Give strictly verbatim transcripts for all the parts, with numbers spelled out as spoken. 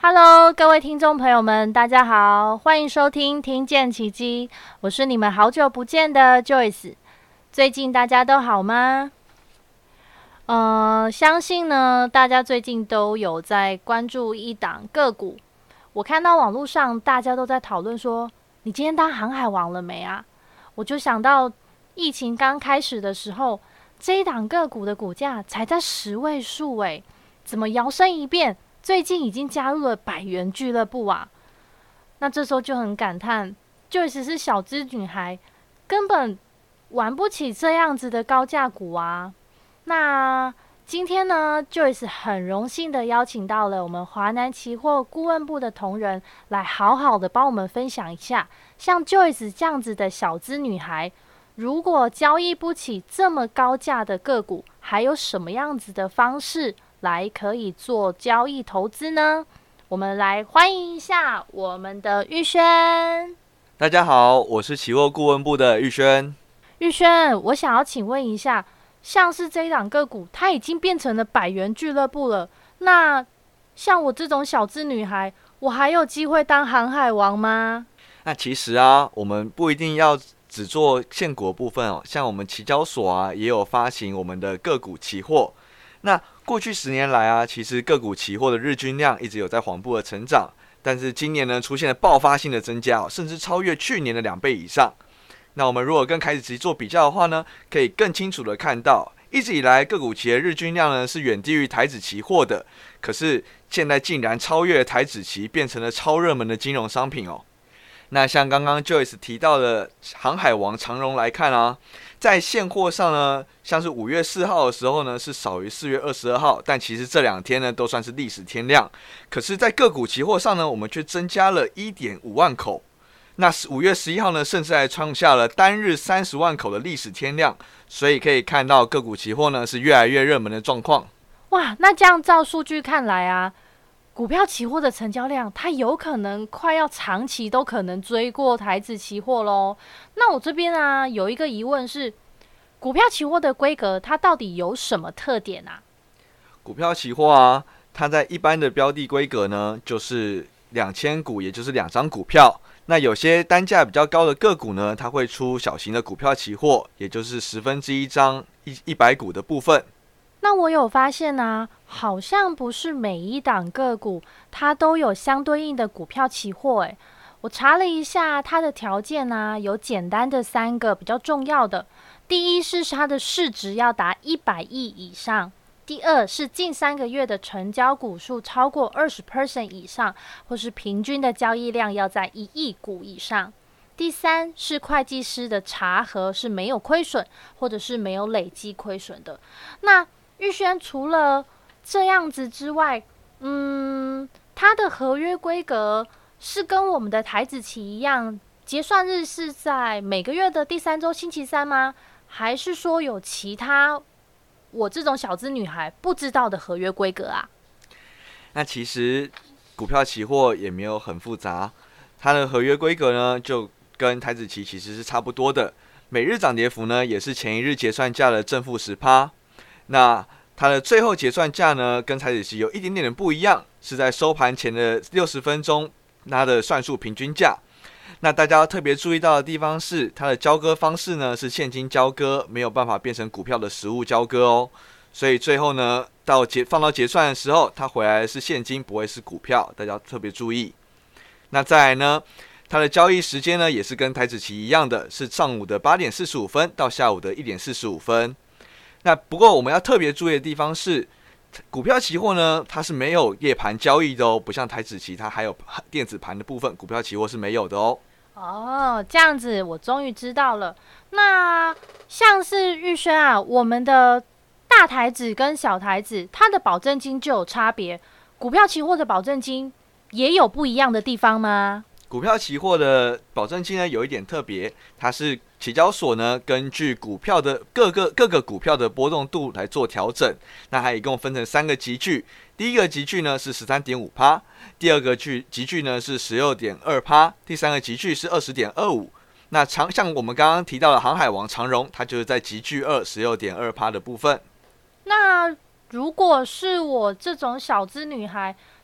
Hello， 各位听众朋友们，大家好，欢迎收听听见奇迹，我是你们好久不见的 Joyce。最近大家都好吗？呃，相信呢，大家最近都有在关注一档个股。我看到网络上大家都在讨论说，你今天当航海王了没啊？我就想到疫情刚开始的时候，这一档个股的股价才在十位数诶，怎么摇身一变？最近已经加入了百元俱乐部啊，那这时候就很感叹 ，Joyce 是小资女孩，根本玩不起这样子的高价股啊。那今天呢 ，Joyce 很荣幸的邀请到了我们华南期货顾问部的同仁，来好好的帮我们分享一下，像 Joyce 这样子的小资女孩，如果交易不起这么高价的个股，还有什么样子的方式来可以做交易投资呢？我们来欢迎一下我们的玉轩。 大家好，我是期货顾问部的玉轩。 玉轩，我想要请问一下，像是这一档个股，它已经变成了百元俱乐部了，那像我这种小资女孩，我还有机会当航海王吗？ 那其实啊，我们不一定要只做现股的部分哦，像我们期交所啊，也有发行我们的个股期货。那过去十年来啊，其实个股期货的日均量一直有在缓步的成长，但是今年呢出现了爆发性的增加哦，甚至超越去年的两倍以上。那我们如果跟台指期做比较的话呢，可以更清楚的看到，一直以来个股期的日均量呢是远低于台指期货的，可是现在竟然超越台指期，变成了超热门的金融商品哦。那像刚刚 Joyce 提到的航海王长荣来看啊，在现货上呢，像是五月四号的时候呢，是少于四月二十二号，但其实这两天呢都算是历史天量。可是，在个股期货上呢，我们却增加了 一点五万口。那五月十一号呢，甚至还创下了单日三十万口的历史天量。所以可以看到个股期货呢是越来越热门的状况。 哇，那这样照数据看来啊，股票期货的成交量，它有可能快要长期都可能追过台指期货咯。那我这边啊有一个疑问是，股票期货的规格它到底有什么特点啊？ 股票期货啊，它在一般的标的规格呢，就是两千股，也就是两张股票。那有些单价比较高的个股呢，它会出小型的股票期货，也就是十分之一张一一百股的部分。 那我有发现啊，好像不是每一档个股它都有相对应的股票期货诶。我查了一下它的条件啊，有简单的三个比较重要的。第一是它的市值要达一百亿以上，第二是近三个月的成交股数超过 百分之二十 以上，或是平均的交易量要在一亿股以上。第三是会计师的查核是没有亏损，或者是没有累积亏损的。那玉轩除了这样子之外，嗯，它的合约规格是跟我们的台指期一样，结算日是在每个月的第三周星期三吗？还是说有其他我这种小资女孩不知道的合约规格啊？ 那其实股票期货也没有很复杂，它的合约规格呢就跟台指期其实是差不多的，每日涨跌幅呢也是前一日结算价的正负 百分之十。那它的最后结算价呢，跟台指期有一点点的不一样，是在收盘前的六十分钟，它的算术平均价。那大家要特别注意到的地方是，它的交割方式呢是现金交割，没有办法变成股票的实物交割哦。所以最后呢，到结放到结算的时候，它回来的是现金，不会是股票，大家要特别注意。那再来呢，它的交易时间呢也是跟台指期一样的，是上午的八点四十五分到下午的一点四十五分。那不过我们要特别注意的地方是，股票期货呢它是没有夜盘交易的哦，不像台指期它还有电子盘的部分，股票期货是没有的哦。 哦，这样子我终于知道了。那像是玉轩啊，我们的大台指跟小台指，它的保证金就有差别，股票期货的保证金也有不一样的地方吗？ 股票期货的保证金呢有一点特别，它是期交所呢根据股票的各个各个股票的波动度来做调整。那它一共分成三个级距，第一个级距呢是 百分之十三点五， 第二个级距呢是 百分之十六点二， 第三个级距是 百分之二十点二五。那长像我们刚刚提到的航海王长荣，它就是在级距二 百分之十六点二 的部分。 那如果是我这种小资女孩，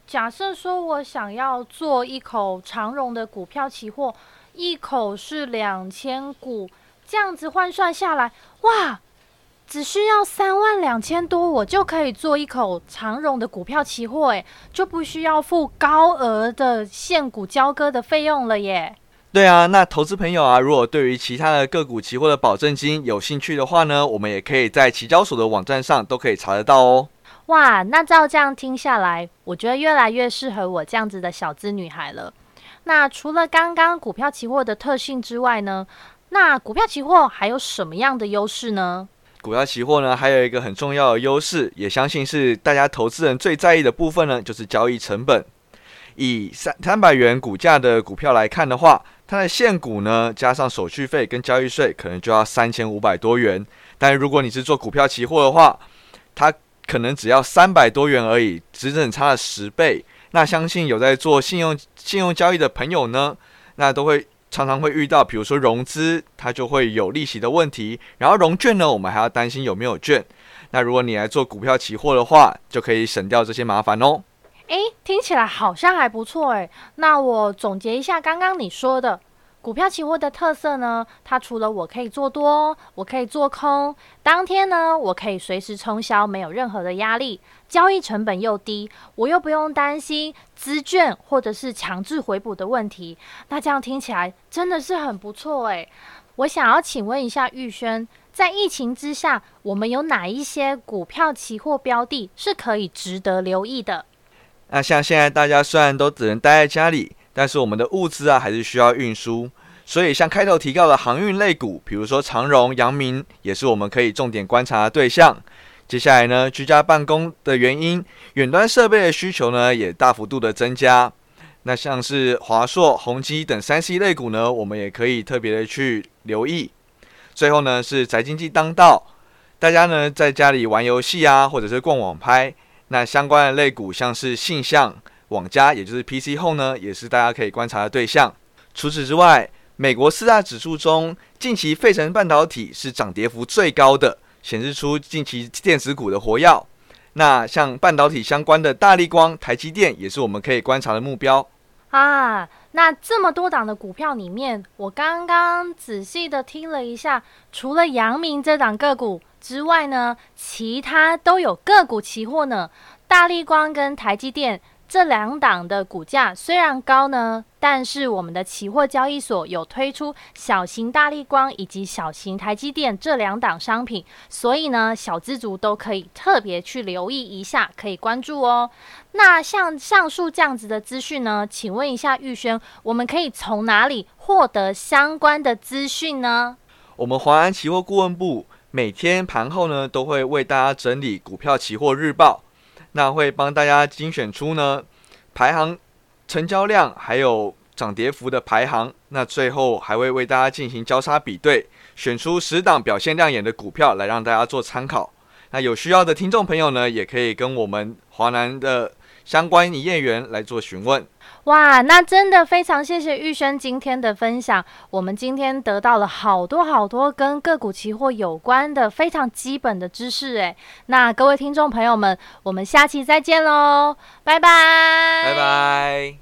假设说我想要做一口长荣的股票期货，一口是两千股，这样子换算下来，哇，只需要三万两千多，我就可以做一口长荣的股票期货，哎，就不需要付高额的现股交割的费用了耶。 对啊，那投资朋友啊，如果对于其他的个股期货的保证金有兴趣的话呢，我们也可以在期交所的网站上都可以查得到哦。 哇，那照这样听下来，我觉得越来越适合我这样子的小资女孩了。那除了刚刚股票期货的特性之外呢，那股票期货还有什么样的优势呢？ 股票期货呢，还有一个很重要的优势，也相信是大家投资人最在意的部分呢，就是交易成本。以三三百元股价的股票来看的话，它的现股呢，加上手续费跟交易税，可能就要三千五百多元。但如果你是做股票期货的话，它可能只要三百多元而已，整整差了十倍。那相信有在做信用信用交易的朋友呢，那都会常常会遇到，比如说融资，它就会有利息的问题。然后融券呢，我们还要担心有没有券。那如果你来做股票期货的话，就可以省掉这些麻烦哦。 诶，听起来好像还不错诶。那我总结一下刚刚你说的，股票期货的特色呢，它除了我可以做多，我可以做空，当天呢，我可以随时冲销，没有任何的压力，交易成本又低，我又不用担心资券或者是强制回补的问题。那这样听起来真的是很不错诶。我想要请问一下玉轩，在疫情之下，我们有哪一些股票期货标的是可以值得留意的？ 那像现在大家虽然都只能待在家里，但是我们的物资啊还是需要运输，所以像开头提到的航运类股，比如说长荣、阳明，也是我们可以重点观察的对象。接下来呢，居家办公的原因，远端设备的需求呢也大幅度的增加。那像是华硕、宏基等 三 C 类股呢，我们也可以特别的去留意。最后呢是宅经济当道，大家呢在家里玩游戏啊，或者是逛网拍。那相关的类股像是信象、网家，也就是 P C Home 呢，也是大家可以观察的对象。除此之外，美国四大指数中，近期费城半导体是涨跌幅最高的，显示出近期电子股的活跃。那像半导体相关的大立光、台积电，也是我们可以观察的目标啊。那这么多档的股票里面，我刚刚仔细的听了一下，除了阳明这档个股之外呢，其他都有个股期货呢。大立光跟台积电这两档的股价虽然高呢，但是我们的期货交易所有推出小型大立光以及小型台积电这两档商品，所以呢，小资族都可以特别去留意一下，可以关注哦。那像上述这样子的资讯呢，请问一下玉轩，我们可以从哪里获得相关的资讯呢？ 我们华安期货顾问部每天盘后呢，都会为大家整理股票期货日报，那会帮大家精选出呢排行、成交量还有涨跌幅的排行，那最后还会为大家进行交叉比对，选出十档表现亮眼的股票来让大家做参考。那有需要的听众朋友呢，也可以跟我们华南的相关营业员来做询问。 哇，那真的非常谢谢玉轩今天的分享，我们今天得到了好多好多跟个股期货有关的非常基本的知识诶。那各位听众朋友们，我们下期再见喽，拜拜， 拜拜。